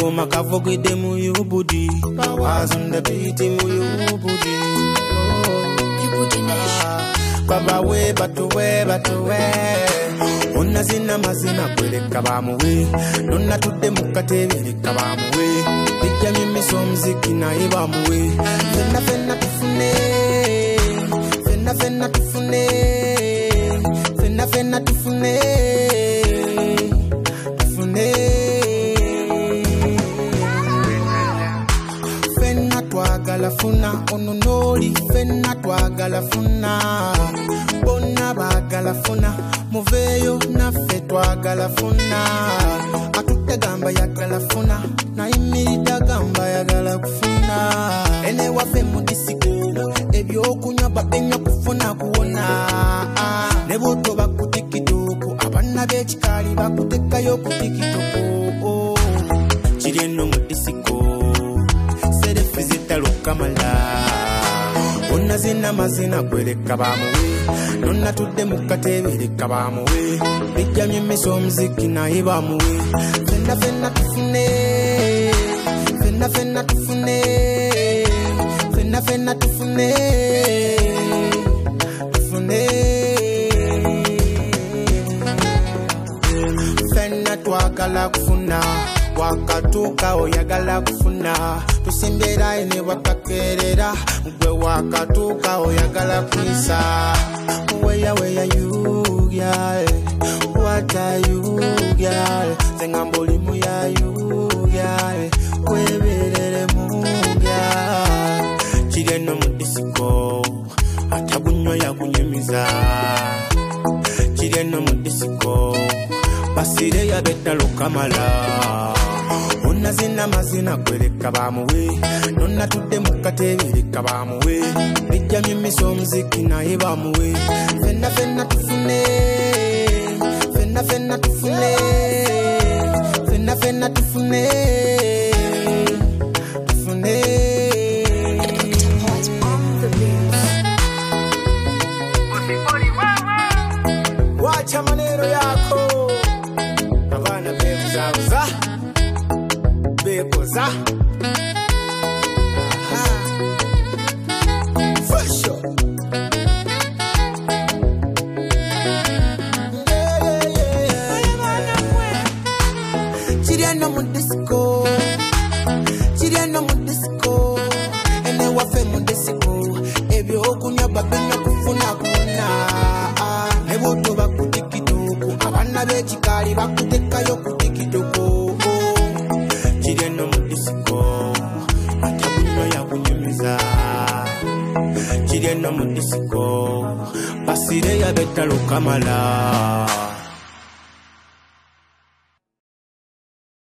Akagoma kavogede mu yubudi. Powers on the beat mu yubudi. Baba we batuwe. Onna zina mazina kweleka bamuwe. Nonna tudde mukatebe leka bamuwe. Bijja mimiso muziki naye bamuwe. Fenna tufune. Fenna tufune. Fenna tufune. Tufune. Fenna twagala funa ononoli. Fenna twagala funa. Bonna bagala funa. Muveyo naffe twagala funa. Atutte gamba yagala funa. Na imirida gamba yagala kufuna. Ene waffe mu disiko. Ebyokunywa babenya kufuna kuwona. Ne bw'oto bakutikituku. Abaana b'ekikaali bakutekayo ku tikituku. Kiri eno mu disiko. Serefu zitalukamala. Onna zina mazina kweleka bamuwe. Nonna tudde mukatebe leka bamuwe. Bijja mimiso muziki naye bamuwe. Fenna tufune. Fenna tufune. Fenna tufune. Tufune. Fenna twagala kufuna. Wakatuka oyagala kufuna. Tusimbera ine wakakerera. Gwe wakatuka oyagala kwisa. Where you, girl? What are you, girl? Sengamboli mu ya you, girl. Kwebelele mu, girl. Chigeno mu disiko. Atabunywa ya kunyemiza. Chigeno mu disiko. Basire ya beta lukamala. Onna zina mazina kweleka bamuwe. Nonna tudde mukatebe leka bamuwe. Bijja mimiso muziki naye bamuwe. Fenna tufune. Fenna tufune. Fenna tufune. Tufune. Wacha maneno yako. Abana bebuza. Bekoza. For sure. Chiriano mu disco. Ene wafe mu disco. Ebyo okunya babenya kufuna kuna. Ne bw'oto bakutikituku. Abaana b'ekikaali bakutekayo ku tikituku. Chiriano mu disco. Atabunywa ya kunyumiza. Chiriano mu disco. Basire ya beta lukamala.